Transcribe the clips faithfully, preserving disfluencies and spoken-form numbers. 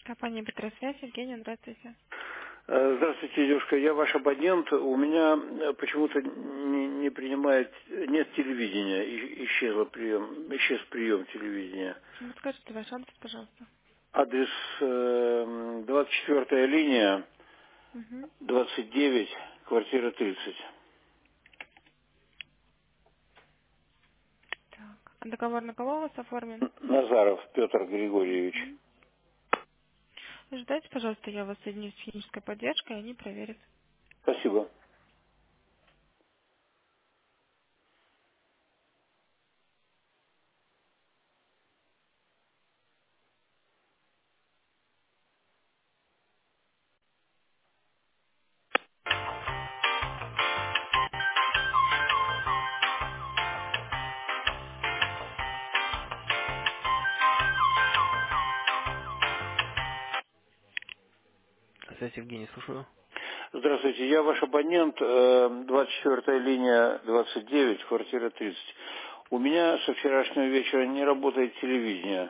Компания Петросвязь, Евгения, здравствуйте. Э, Здравствуйте, девушка. Я ваш абонент. У меня э, почему-то не, не принимает, нет телевидения. И- Исчезло прием, исчез прием телевидения. Ну, скажите ваш адрес, пожалуйста. Адрес э, двадцать четвёртая линия, Угу. двадцать девять, квартира тридцать. Так. А договор на кого у вас оформлен? Н- Назаров Петр Григорьевич. Угу. Ждайте, пожалуйста, я вас соединю с технической поддержкой, и они проверят. Спасибо. Связь, Евгений, слушаю. Здравствуйте, я ваш абонент, э, двадцать четвёртая линия, двадцать девять, квартира тридцать. У меня со вчерашнего вечера не работает телевидение.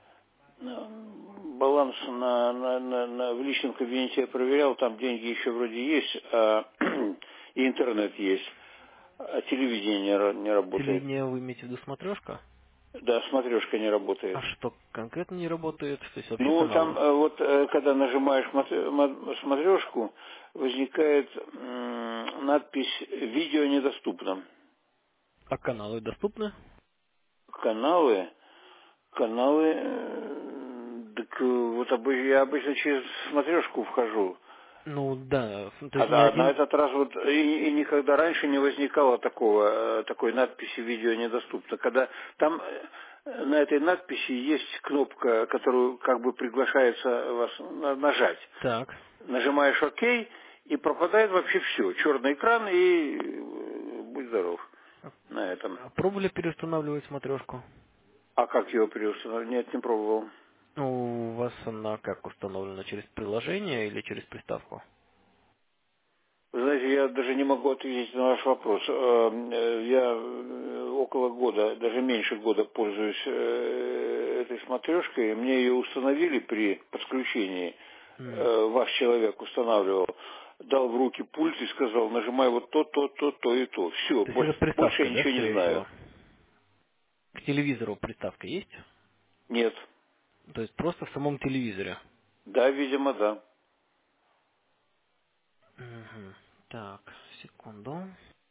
Баланс на, на, на, на- в личном кабинете я проверял, там деньги еще вроде есть, а, и интернет есть, а телевидение не, ра- не работает. Телевидение вы имеете в виду смотрешка? Да, смотрешка не работает. А что конкретно не работает? То есть вообще Ну, там каналы? э, вот, э, когда нажимаешь смотрешку, возникает м, надпись «Видео недоступно». А каналы доступны? Каналы, каналы, э, так э, вот обы- я обычно через смотрешку вхожу. Ну да, то А есть не да, на один... этот раз вот и, и никогда раньше не возникало такого, э, такой надписи «Видео недоступно». Когда там э, на этой надписи есть кнопка, которую как бы приглашается вас на- нажать. Так. Нажимаешь «Ок», и пропадает вообще все. Черный экран и э, будь здоров на этом. А пробовали переустанавливать смотрешку? А как его переустановить? Нет, не пробовал. Ну, у вас она как установлена? Через приложение или через приставку? Вы знаете, я даже не могу ответить на ваш вопрос. Э, э, Я э, около года, даже меньше года пользуюсь э, этой смотрешкой. Мне ее установили при подключении. М. Э, Ваш человек устанавливал. Дал в руки пульт и сказал, нажимай вот то, то, то, то и то. Все, То есть это больше, с больше я приставкой, да, ничего не скорее знаю. всего? К телевизору приставка есть? Нет. То есть просто в самом телевизоре? Да, видимо, да. Мгм. Так, секунду.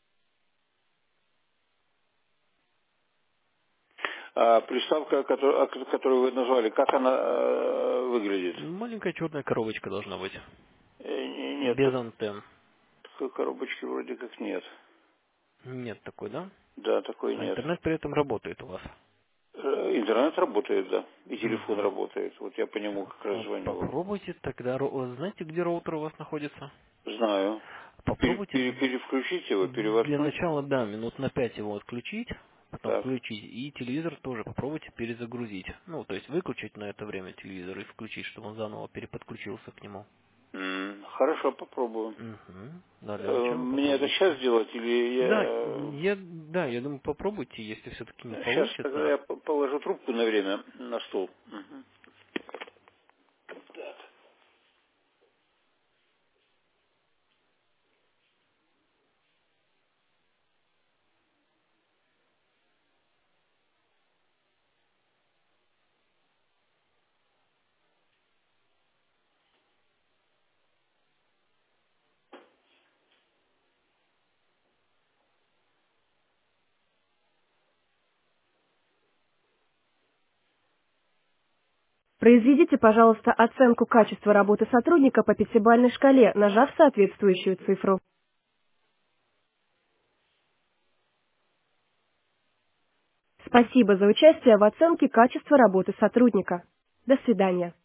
А приставка, которую, которую вы назвали, как она э, выглядит? Маленькая черная коробочка должна быть. Э, не- Нет, Без так- антенн. такой коробочки вроде как нет. Нет такой, да? Да, такой А нет. интернет при этом работает у вас? Э, Интернет работает, да. И телефон Угу. работает. Вот я по нему как раз звоню вам. Попробуйте тогда, ро- знаете, где роутер у вас находится? Знаю. Пере- Попробуйте пере- перевключить его, для перевоткнуть. начала, да, минут на пять его отключить, потом Так. включить, и телевизор тоже попробуйте перезагрузить. Ну, то есть выключить на это время телевизор и включить, чтобы он заново переподключился к нему. М, Хорошо, попробую. Угу. Да, для Э, начала Мне это попробуйте. сейчас делать или Да, я... я, да, я думаю, попробуйте, если все-таки не Сейчас тогда получится. я по- положу трубку на время на стол. Мгм. Так. Произведите, пожалуйста, оценку качества работы сотрудника по пятибалльной шкале, нажав соответствующую цифру. Спасибо за участие в оценке качества работы сотрудника. До свидания.